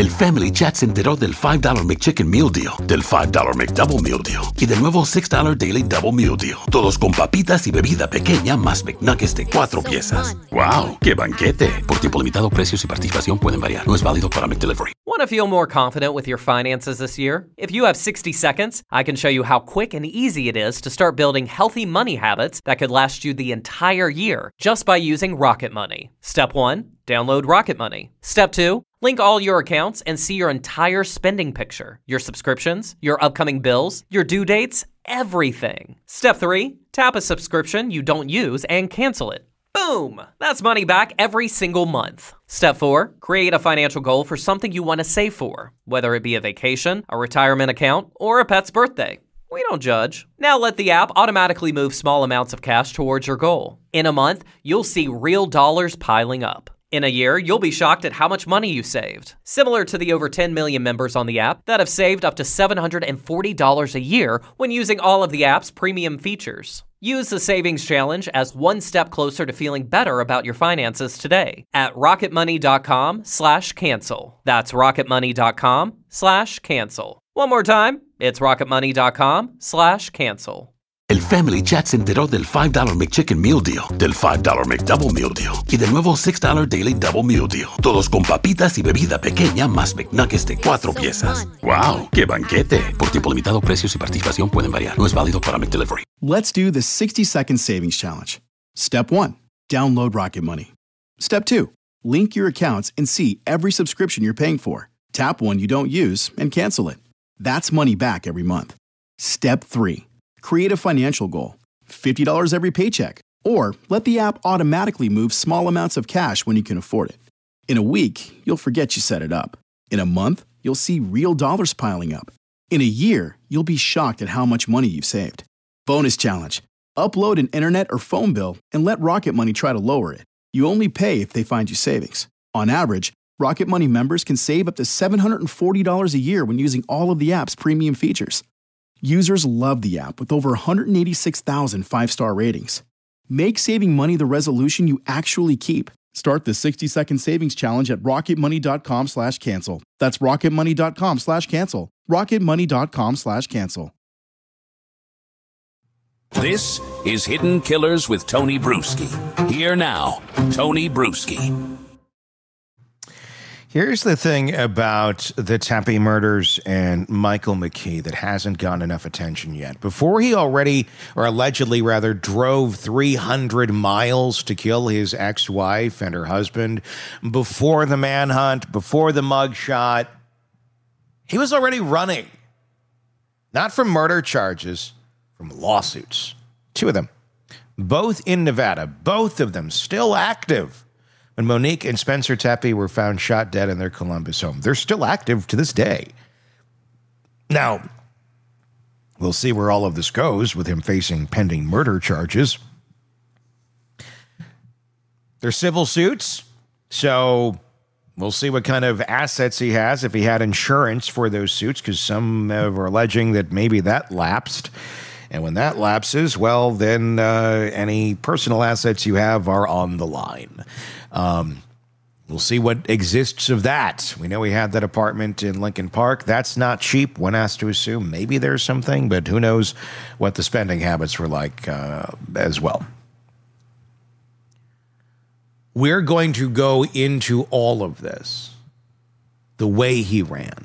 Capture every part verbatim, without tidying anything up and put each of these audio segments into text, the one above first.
El Family Chat se enteró del five dollar McChicken Meal Deal, del five dollar McDouble Meal Deal y del nuevo six dollar Daily Double Meal Deal. Todos con papitas y bebida pequeña más McNuggets de cuatro piezas. ¡Wow! ¡Qué banquete! Por tiempo limitado, precios y participación pueden variar. No es válido para McDelivery. Want to feel more confident with your finances this year? If you have sixty seconds, I can show you how quick and easy it is to start building healthy money habits that could last you the entire year just by using Rocket Money. Step one, download Rocket Money. Step two, link all your accounts and see your entire spending picture, your subscriptions, your upcoming bills, your due dates, everything. Step three, tap a subscription you don't use and cancel it. Boom! That's money back every single month. Step four, create a financial goal for something you want to save for, whether it be a vacation, a retirement account, or a pet's birthday. We don't judge. Now let the app automatically move small amounts of cash towards your goal. In a month, you'll see real dollars piling up. In a year, you'll be shocked at how much money you saved. Similar to the over ten million members on the app that have saved up to seven hundred forty dollars a year when using all of the app's premium features. Use the Savings Challenge as one step closer to feeling better about your finances today at rocketmoney.com slash cancel. That's rocketmoney.com slash cancel. One more time, it's rocketmoney.com slash cancel. El Family Chat se enteró del five dollar McChicken Meal Deal, del five dollar McDouble Meal Deal y del nuevo six dollar Daily Double Meal Deal. Todos con papitas y bebida pequeña más McNuggets de cuatro piezas. ¡Wow! ¡Qué banquete! Por tiempo limitado, precios y participación pueden variar. No es válido para McDelivery. Let's do the sixty second savings challenge. Step one, download Rocket Money. Step two, link your accounts and see every subscription you're paying for. Tap one you don't use and cancel it. That's money back every month. Step three, create a financial goal, fifty dollars every paycheck, or let the app automatically move small amounts of cash when you can afford it. In a week, you'll forget you set it up. In a month, you'll see real dollars piling up. In a year, you'll be shocked at how much money you've saved. Bonus challenge. Upload an internet or phone bill and let Rocket Money try to lower it. You only pay if they find you savings. On average, Rocket Money members can save up to seven hundred forty dollars a year when using all of the app's premium features. Users love the app with over one hundred eighty-six thousand five-star ratings. Make saving money the resolution you actually keep. Start the sixty second savings challenge at rocketmoney.com slash cancel. That's rocketmoney.com slash cancel. rocketmoney.com slash cancel. This is Hidden Killers with Tony Bruschi. Here now, Tony Bruschi. Here's the thing about the Tepe murders and Michael McKee that hasn't gotten enough attention yet. Before he already, or allegedly rather, drove three hundred miles to kill his ex-wife and her husband, before the manhunt, before the mugshot, he was already running. Not from murder charges, from lawsuits. Two of them. Both in Nevada. Both of them still active. When Monique and Spencer Tepe were found shot dead in their Columbus home. They're still active to this day. Now, we'll see where all of this goes with him facing pending murder charges. They're civil suits, so we'll see what kind of assets he has, if he had insurance for those suits, because some uh, were alleging that maybe that lapsed. And when that lapses, well, then uh, any personal assets you have are on the line. Um, we'll see what exists of that. We know he had that apartment in Lincoln Park. That's not cheap. One has to assume maybe there's something, but who knows what the spending habits were like uh, as well. We're going to go into all of this, the way he ran.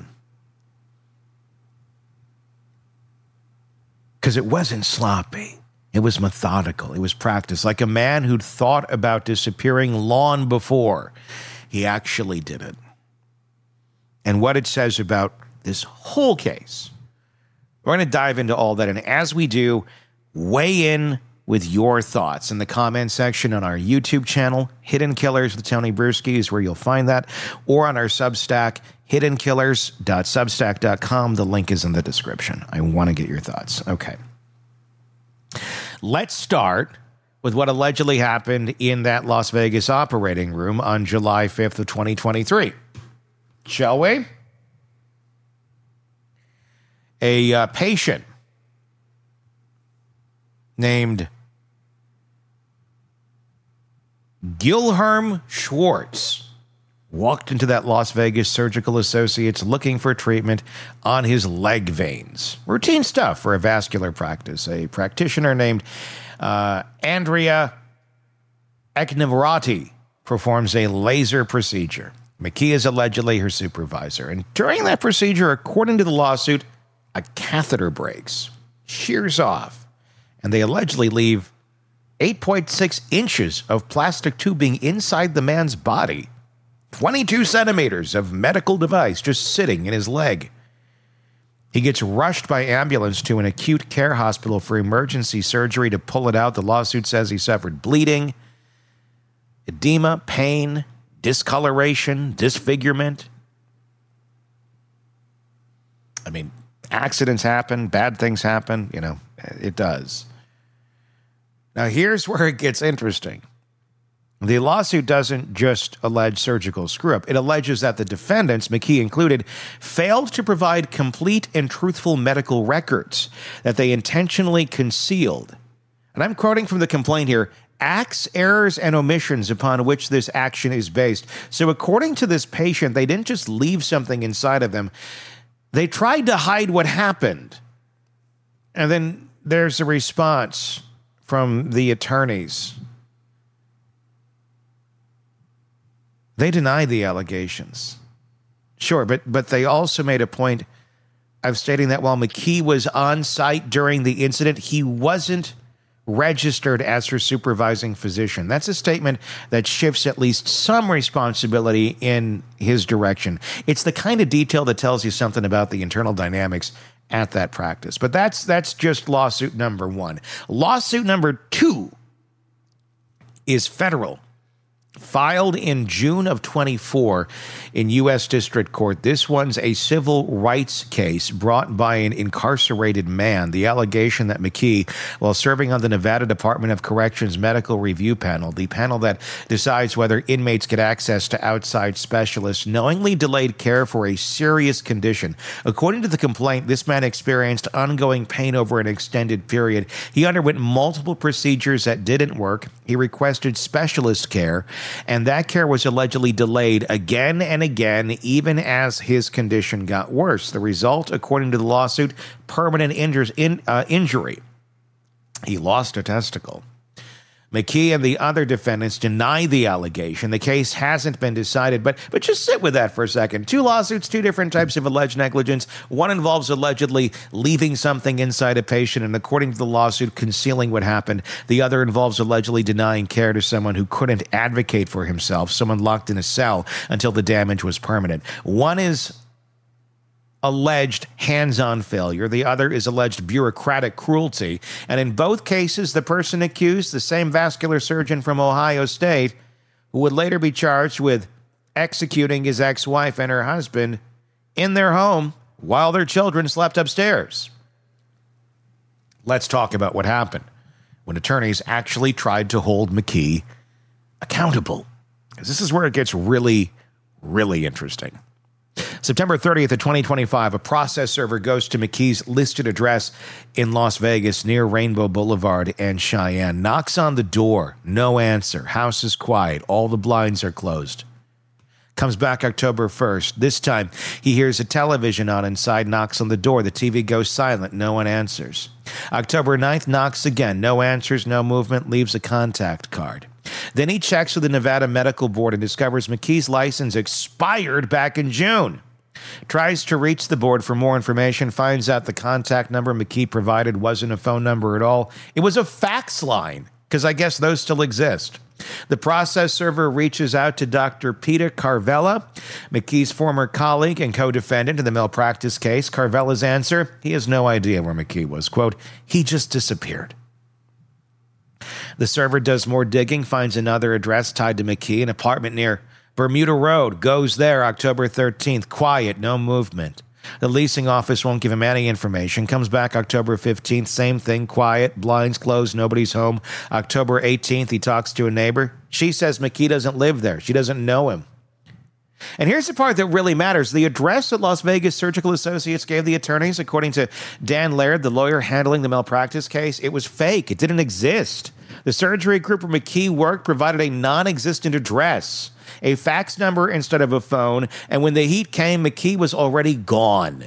Because it wasn't sloppy. It was methodical. It was practiced. Like a man who'd thought about disappearing long before he actually did it. And what it says about this whole case. We're going to dive into all that. And as we do, weigh in with your thoughts in the comment section on our YouTube channel. Hidden Killers with Tony Bruschi is where you'll find that. Or on our Substack, hidden killers dot substack dot com. The link is in the description. I want to get your thoughts. Okay. Let's start with what allegedly happened in that Las Vegas operating room on July fifth of twenty twenty-three. Shall we? A uh, patient named Gilherm Schwartz walked into that Las Vegas Surgical Associates looking for treatment on his leg veins. Routine stuff for a vascular practice. A practitioner named uh, Andrea Eknavarati performs a laser procedure. McKee is allegedly her supervisor. And during that procedure, according to the lawsuit, a catheter breaks, shears off, and they allegedly leave eight point six inches of plastic tubing inside the man's body. twenty-two centimeters of medical device just sitting in his leg. He gets rushed by ambulance to an acute care hospital for emergency surgery to pull it out. The lawsuit says he suffered bleeding, edema, pain, discoloration, disfigurement. I mean, accidents happen, bad things happen, you know, it does. Now, here's where it gets interesting. The lawsuit doesn't just allege surgical screw-up. It alleges that the defendants, McKee included, failed to provide complete and truthful medical records, that they intentionally concealed. And I'm quoting from the complaint here, acts, errors, and omissions upon which this action is based. So according to this patient, they didn't just leave something inside of them. They tried to hide what happened. And then there's a response from the attorneys. They deny the allegations. Sure, but but they also made a point of stating that while McKee was on site during the incident, he wasn't registered as her supervising physician. That's a statement that shifts at least some responsibility in his direction. It's the kind of detail that tells you something about the internal dynamics at that practice. But that's that's just lawsuit number one. Lawsuit number two is federal. Filed in June of twenty-four in U S District Court. This one's a civil rights case brought by an incarcerated man. The allegation that McKee, while serving on the Nevada Department of Corrections Medical Review Panel, the panel that decides whether inmates get access to outside specialists, knowingly delayed care for a serious condition. According to the complaint, this man experienced ongoing pain over an extended period. He underwent multiple procedures that didn't work. He requested specialist care, and that care was allegedly delayed again and again, even as his condition got worse. The result, according to the lawsuit, permanent injures, in, uh, injury. He lost a testicle. McKee and the other defendants deny the allegation. The case hasn't been decided, but but just sit with that for a second. Two lawsuits, two different types of alleged negligence. One involves allegedly leaving something inside a patient and, according to the lawsuit, concealing what happened. The other involves allegedly denying care to someone who couldn't advocate for himself, someone locked in a cell until the damage was permanent. One is alleged hands-on failure. The other is alleged bureaucratic cruelty. And in both cases, the person accused, the same vascular surgeon from Ohio State, who would later be charged with executing his ex-wife and her husband in their home while their children slept upstairs. Let's talk about what happened when attorneys actually tried to hold McKee accountable. Because this is where it gets really, really interesting. September thirtieth of twenty twenty-five, a process server goes to McKee's listed address in Las Vegas near Rainbow Boulevard and Cheyenne. Knocks on the door. No answer. House is quiet. All the blinds are closed. Comes back October first. This time, he hears a television on inside, knocks on the door. The T V goes silent. No one answers. October ninth, knocks again. No answers, no movement. Leaves a contact card. Then he checks with the Nevada Medical Board and discovers McKee's license expired back in June. Tries to reach the board for more information, finds out the contact number McKee provided wasn't a phone number at all. It was a fax line, because I guess those still exist. The process server reaches out to Doctor Peter Carvella, McKee's former colleague and co-defendant in the malpractice case. Carvella's answer, he has no idea where McKee was. Quote, he just disappeared. The server does more digging, finds another address tied to McKee, an apartment near Bermuda Road. Goes there October thirteenth. Quiet, no movement. The leasing office won't give him any information. Comes back October fifteenth. Same thing, quiet, blinds closed, nobody's home. October eighteenth, he talks to a neighbor. She says McKee doesn't live there. She doesn't know him. And here's the part that really matters. The address that Las Vegas Surgical Associates gave the attorneys, according to Dan Laird, the lawyer handling the malpractice case, it was fake. It didn't exist. The surgery group where McKee worked provided a non-existent address. a fax number instead of a phone, and when the heat came, McKee was already gone.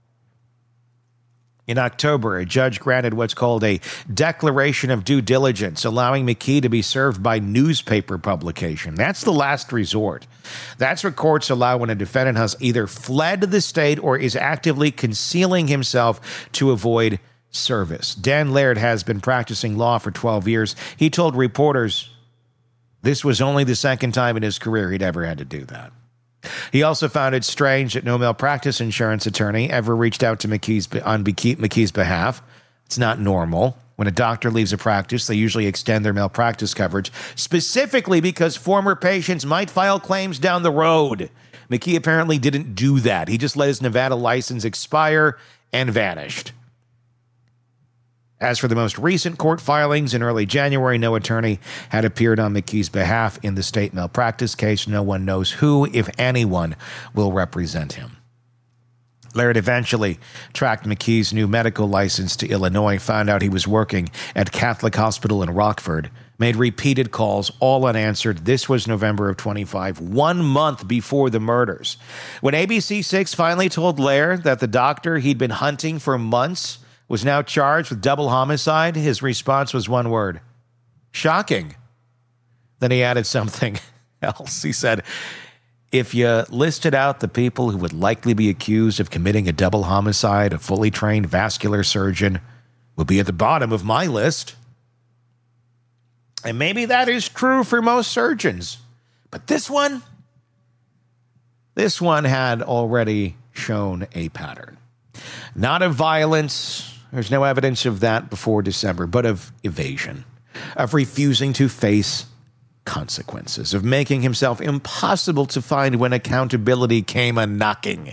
In October, a judge granted what's called a declaration of due diligence, allowing McKee to be served by newspaper publication. That's the last resort. That's what courts allow when a defendant has either fled the state or is actively concealing himself to avoid service. Dan Laird has been practicing law for twelve years. He told reporters this was only the second time in his career he'd ever had to do that. He also found it strange that no malpractice insurance attorney ever reached out to McKee's on McKee's behalf. It's not normal. When a doctor leaves a practice, they usually extend their malpractice coverage, specifically because former patients might file claims down the road. McKee apparently didn't do that. He just let his Nevada license expire and vanished. As for the most recent court filings, in early January, no attorney had appeared on McKee's behalf in the state malpractice case. No one knows who, if anyone, will represent him. Laird eventually tracked McKee's new medical license to Illinois, found out he was working at Catholic Hospital in Rockford, made repeated calls, all unanswered. This was November of twenty-five, one month before the murders. When A B C six finally told Laird that the doctor he'd been hunting for months was now charged with double homicide, his response was one word: shocking. Then he added something else. He said, if you listed out the people who would likely be accused of committing a double homicide, a fully trained vascular surgeon would be at the bottom of my list. And maybe that is true for most surgeons. But this one, this one had already shown a pattern. Not of violence. There's no evidence of that before December, but of evasion, of refusing to face consequences, of making himself impossible to find when accountability came a-knocking.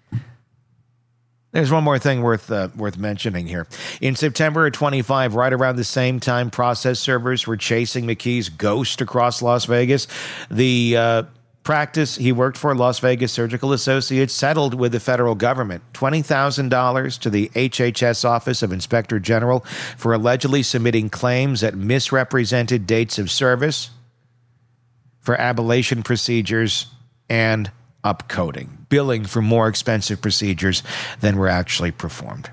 There's one more thing worth uh, worth mentioning here. In September of twenty-five, right around the same time process servers were chasing McKee's ghost across Las Vegas, the uh, practice he worked for, Las Vegas Surgical Associates, settled with the federal government twenty thousand dollars to the H H S Office of Inspector General for allegedly submitting claims that misrepresented dates of service for ablation procedures and upcoding, billing for more expensive procedures than were actually performed.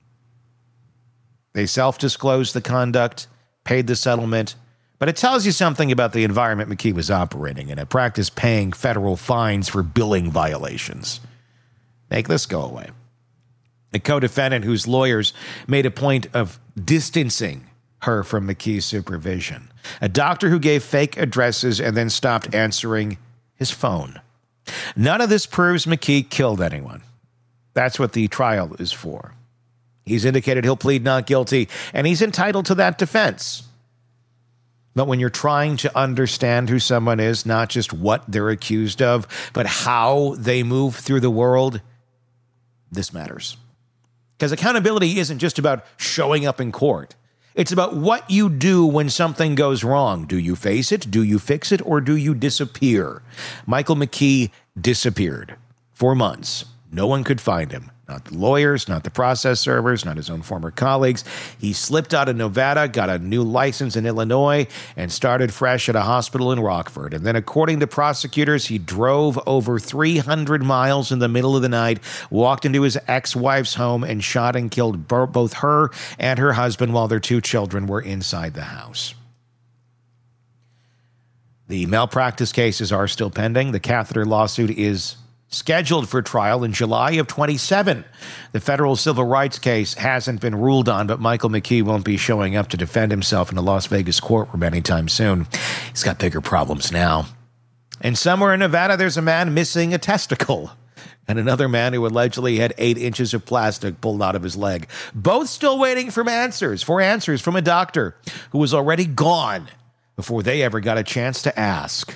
They self-disclosed the conduct, paid the settlement, but it tells you something about the environment McKee was operating in, a practice paying federal fines for billing violations. Make this go away. A co-defendant whose lawyers made a point of distancing her from McKee's supervision. A doctor who gave fake addresses and then stopped answering his phone. None of this proves McKee killed anyone. That's what the trial is for. He's indicated he'll plead not guilty, and he's entitled to that defense. But when you're trying to understand who someone is, not just what they're accused of, but how they move through the world, this matters. Because accountability isn't just about showing up in court. It's about what you do when something goes wrong. Do you face it? Do you fix it? Or do you disappear? Michael McKee disappeared for months. No one could find him. Not the lawyers, not the process servers, not his own former colleagues. He slipped out of Nevada, got a new license in Illinois, and started fresh at a hospital in Rockford. And then, according to prosecutors, he drove over three hundred miles in the middle of the night, walked into his ex-wife's home, and shot and killed both her and her husband while their two children were inside the house. The malpractice cases are still pending. The catheter lawsuit is scheduled for trial in July of twenty-seven. The federal civil rights case hasn't been ruled on, but Michael McKee won't be showing up to defend himself in a Las Vegas courtroom anytime soon. He's got bigger problems now. And somewhere in Nevada, there's a man missing a testicle, and another man who allegedly had eight inches of plastic pulled out of his leg. Both still waiting for answers, for answers from a doctor who was already gone before they ever got a chance to ask.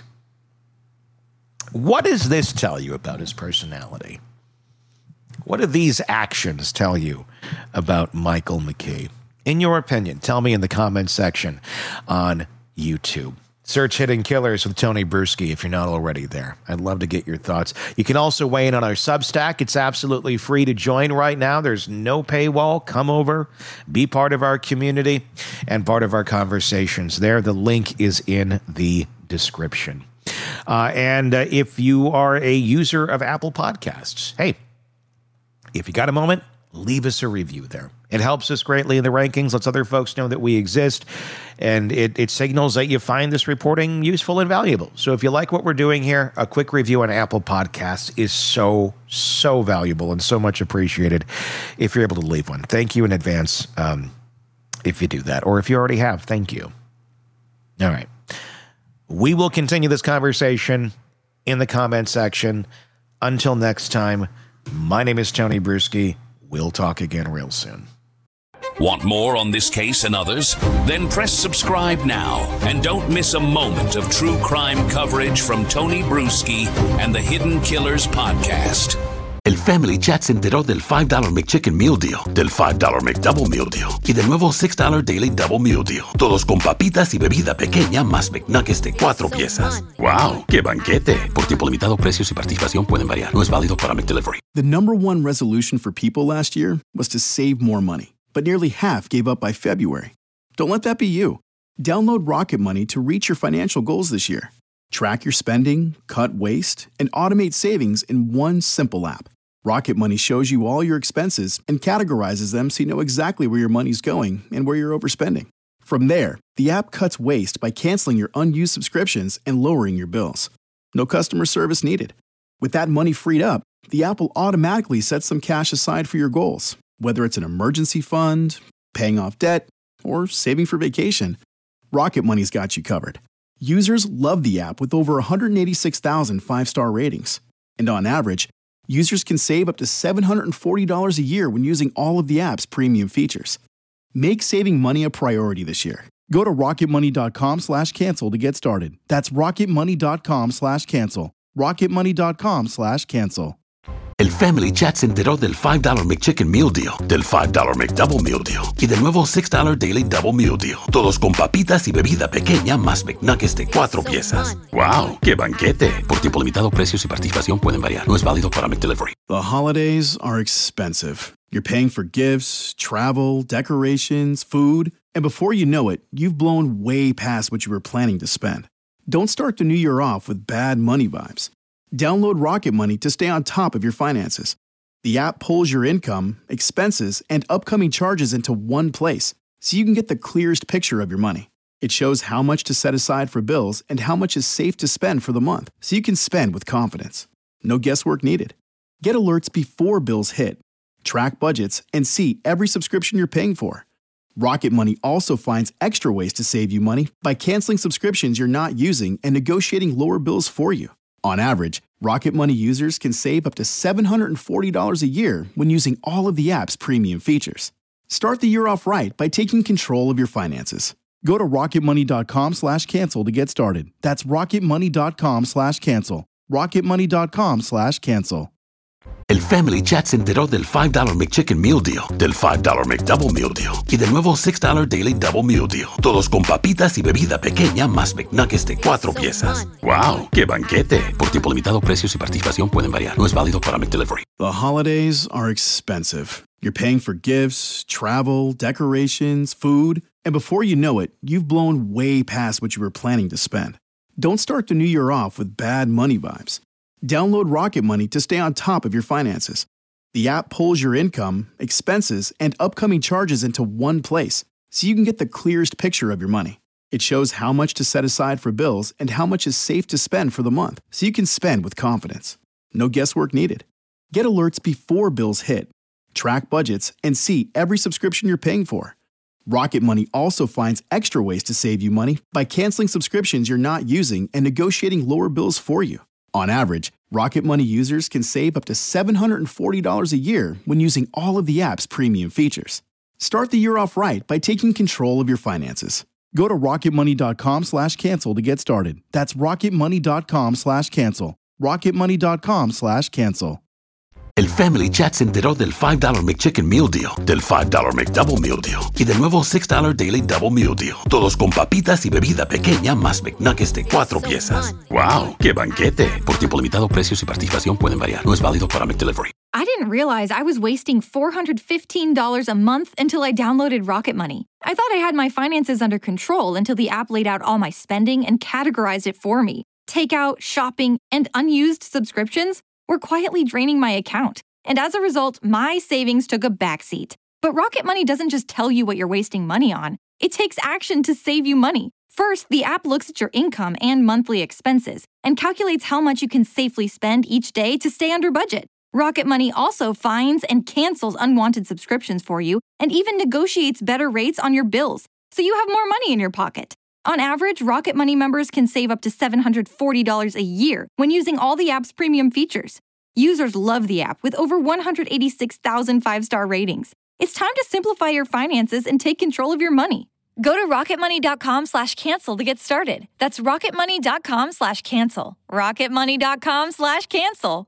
What does this tell you about his personality? What do these actions tell you about Michael McKee? In your opinion, tell me in the comments section on YouTube. Search Hidden Killers with Tony Bruschi if you're not already there. I'd love to get your thoughts. You can also weigh in on our Substack. It's absolutely free to join right now. There's no paywall. Come over, be part of our community and part of our conversations there. The link is in the description. Uh, and uh, if you are a user of Apple Podcasts, hey, if you got a moment, leave us a review there. It helps us greatly in the rankings, lets other folks know that we exist, and it, it signals that you find this reporting useful and valuable. So if you like what we're doing here, a quick review on Apple Podcasts is so, so valuable and so much appreciated if you're able to leave one. Thank you in advance um, if you do that, or if you already have, thank you. All right. We will continue this conversation in the comment section. Until next time, my name is Tony Bruschi. We'll talk again real soon. Want more on this case and others? Then press subscribe now and don't miss a moment of true crime coverage from Tony Bruschi and the Hidden Killers podcast. El Family Chat se enteró del five dollar McChicken Meal Deal, del five dollar McDouble Meal Deal y del nuevo six dollar Daily Double Meal Deal. Todos con papitas y bebida pequeña más McNuggets de cuatro piezas. ¡Wow! ¡Qué banquete! Por tiempo limitado, precios y participación pueden variar. No es válido para McDelivery. The number one resolution for people last year was to save more money, but nearly half gave up by February. Don't let that be you. Download Rocket Money to reach your financial goals this year. Track your spending, cut waste, and automate savings in one simple app. Rocket Money shows you all your expenses and categorizes them so you know exactly where your money's going and where you're overspending. From there, the app cuts waste by canceling your unused subscriptions and lowering your bills. No customer service needed. With that money freed up, the app will automatically set some cash aside for your goals, whether it's an emergency fund, paying off debt, or saving for vacation. Rocket Money's got you covered. Users love the app with over one hundred eighty-six thousand five-star ratings. And on average, users can save up to seven hundred forty dollars a year when using all of the app's premium features. Make saving money a priority this year. Go to rocketmoney.com slash cancel to get started. That's rocketmoney.com slash cancel. rocketmoney.com slash cancel. El Family Chat se enteró del five dollar McChicken Meal Deal, del five dollar McDouble Meal Deal y del nuevo six dollar Daily Double Meal Deal. Todos con papitas y bebida pequeña más McNuggets de cuatro piezas. ¡Wow! ¡Qué banquete! Por tiempo limitado, precios y participación pueden variar. No es válido para McDelivery. The holidays are expensive. You're paying for gifts, travel, decorations, food, and before you know it, you've blown way past what you were planning to spend. Don't start the new year off with bad money vibes. Download Rocket Money to stay on top of your finances. The app pulls your income, expenses, and upcoming charges into one place so you can get the clearest picture of your money. It shows how much to set aside for bills and how much is safe to spend for the month so you can spend with confidence. No guesswork needed. Get alerts before bills hit. Track budgets and see every subscription you're paying for. Rocket Money also finds extra ways to save you money by canceling subscriptions you're not using and negotiating lower bills for you. On average, Rocket Money users can save up to seven hundred forty dollars a year when using all of the app's premium features. Start the year off right by taking control of your finances. Go to rocketmoney.com slash cancel to get started. That's rocketmoney.com slash cancel. rocketmoney.com slash cancel. El Family Chat se enteró del five dollar McChicken Meal Deal, del five dollar McDouble Meal Deal y del nuevo six dollar Daily Double Meal Deal. Todos con papitas y bebida pequeña más McNuggets de cuatro piezas. ¡Wow! ¡Qué banquete! Por tiempo limitado, precios y participación pueden variar. No es válido para McDelivery. The holidays are expensive. You're paying for gifts, travel, decorations, food, and before you know it, you've blown way past what you were planning to spend. Don't start the new year off with bad money vibes. Download Rocket Money to stay on top of your finances. The app pulls your income, expenses, and upcoming charges into one place so you can get the clearest picture of your money. It shows how much to set aside for bills and how much is safe to spend for the month so you can spend with confidence. No guesswork needed. Get alerts before bills hit. Track budgets and see every subscription you're paying for. Rocket Money also finds extra ways to save you money by canceling subscriptions you're not using and negotiating lower bills for you. On average, Rocket Money users can save up to seven hundred forty dollars a year when using all of the app's premium features. Start the year off right by taking control of your finances. Go to rocketmoney.com slash cancel to get started. That's rocketmoney.com slash cancel. rocketmoney.com slash cancel. El Family Chat se enteró del five dollar McChicken Meal Deal, del five dollar McDouble Meal Deal y del nuevo six dollar Daily Double Meal Deal. Todos con papitas y bebida pequeña más McNuggets de cuatro piezas. ¡Wow! ¡Qué banquete! Por tiempo limitado, precios y participación pueden variar. No es válido para McDelivery. I didn't realize I was wasting four hundred fifteen dollars a month until I downloaded Rocket Money. I thought I had my finances under control until the app laid out all my spending and categorized it for me. takeout, shopping, and unused subscriptions were quietly draining my account. And as a result, my savings took a backseat. But Rocket Money doesn't just tell you what you're wasting money on. It takes action to save you money. First, the app looks at your income and monthly expenses and calculates how much you can safely spend each day to stay under budget. Rocket Money also finds and cancels unwanted subscriptions for you and even negotiates better rates on your bills, so you have more money in your pocket. On average, Rocket Money members can save up to seven hundred forty dollars a year when using all the app's premium features. Users love the app with over one hundred eighty-six thousand five-star ratings. It's time to simplify your finances and take control of your money. Go to rocketmoney.com slash cancel to get started. That's rocketmoney.com slash cancel. rocketmoney.com slash cancel.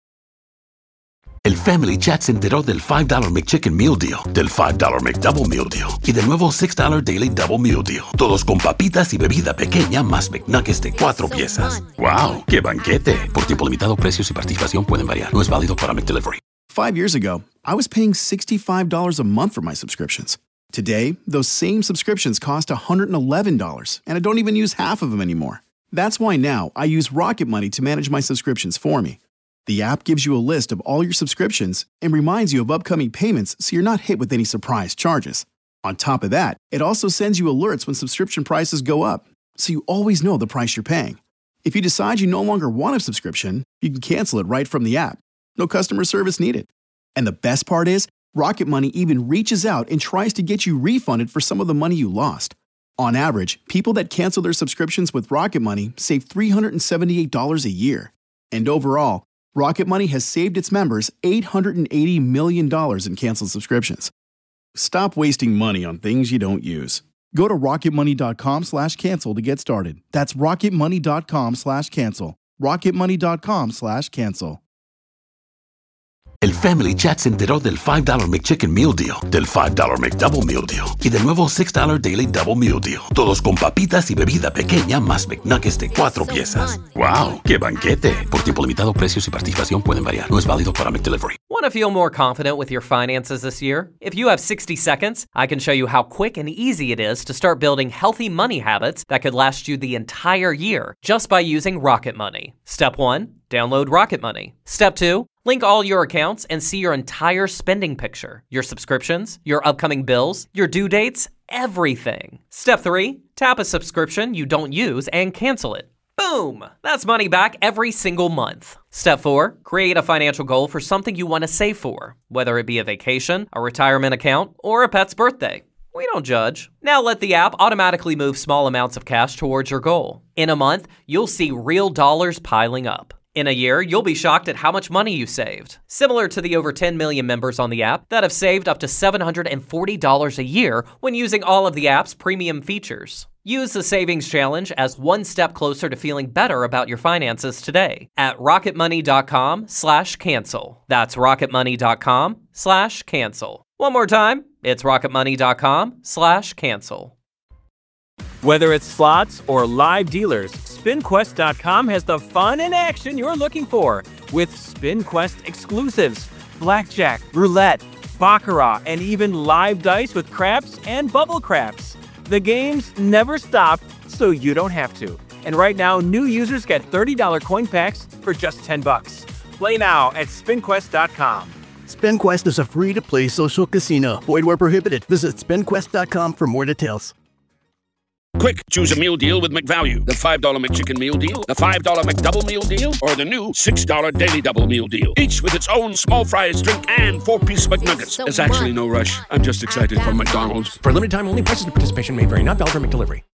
El Family Chat se enteró del five dollar McChicken Meal Deal, del five dollar McDouble Meal Deal y del nuevo six dollar Daily Double Meal Deal. Todos con papitas y bebida pequeña más McNuggets de cuatro piezas. ¡Wow! ¡Qué banquete! Por tiempo limitado, precios y participación pueden variar. No es válido para McDelivery. Five years ago, I was paying sixty-five dollars a month for my subscriptions. Today, those same subscriptions cost one hundred eleven dollars, and I don't even use half of them anymore. That's why now I use Rocket Money to manage my subscriptions for me. The app gives you a list of all your subscriptions and reminds you of upcoming payments so you're not hit with any surprise charges. On top of that, it also sends you alerts when subscription prices go up, so you always know the price you're paying. If you decide you no longer want a subscription, you can cancel it right from the app. No customer service needed. And the best part is, Rocket Money even reaches out and tries to get you refunded for some of the money you lost. On average, people that cancel their subscriptions with Rocket Money save three hundred seventy-eight dollars a year. And overall, Rocket Money has saved its members eight hundred eighty million dollars in canceled subscriptions. Stop wasting money on things you don't use. Go to rocketmoney.com slash cancel to get started. That's rocketmoney.com slash cancel. rocketmoney.com slash cancel. El Family Chat se enteró del five dollar McChicken Meal Deal, del five dollar McDouble Meal Deal y del nuevo six dollar Daily Double Meal Deal. Todos con papitas y bebida pequeña más McNuggets de cuatro piezas. ¡Wow! ¡Qué banquete! Por tiempo limitado, precios y participación pueden variar. No es válido para McDelivery. Want to feel more confident with your finances this year? If you have sixty seconds, I can show you how quick and easy it is to start building healthy money habits that could last you the entire year just by using Rocket Money. Step one, download Rocket Money. Step two, link all your accounts and see your entire spending picture, your subscriptions, your upcoming bills, your due dates, everything. Step three, tap a subscription you don't use and cancel it. Boom! That's money back every single month. Step four, create a financial goal for something you want to save for, whether it be a vacation, a retirement account, or a pet's birthday. We don't judge. Now let the app automatically move small amounts of cash towards your goal. In a month, you'll see real dollars piling up. In a year, you'll be shocked at how much money you saved. Similar to the over ten million members on the app that have saved up to seven hundred forty dollars a year when using all of the app's premium features. Use the Savings Challenge as one step closer to feeling better about your finances today at rocketmoney.com slash cancel. That's rocketmoney.com slash cancel. One more time, it's rocketmoney.com slash cancel. Whether it's slots or live dealers, spin quest dot com has the fun and action you're looking for with SpinQuest exclusives, blackjack, roulette, baccarat, and even live dice with craps and bubble craps. The games never stop, so you don't have to. And right now, new users get thirty dollars coin packs for just ten bucks. Play now at spin quest dot com. SpinQuest is a free-to-play social casino. Void where prohibited. Visit spin quest dot com for more details. Quick, choose a meal deal with McValue. The five dollar McChicken Meal Deal, the five dollar McDouble Meal Deal, or the new six dollar Daily Double Meal Deal. Each with its own small fries, drink, and four-piece McNuggets. There's actually no rush. I'm just excited for McDonald's. For limited time only, prices and participation may vary. Not valid for McDelivery.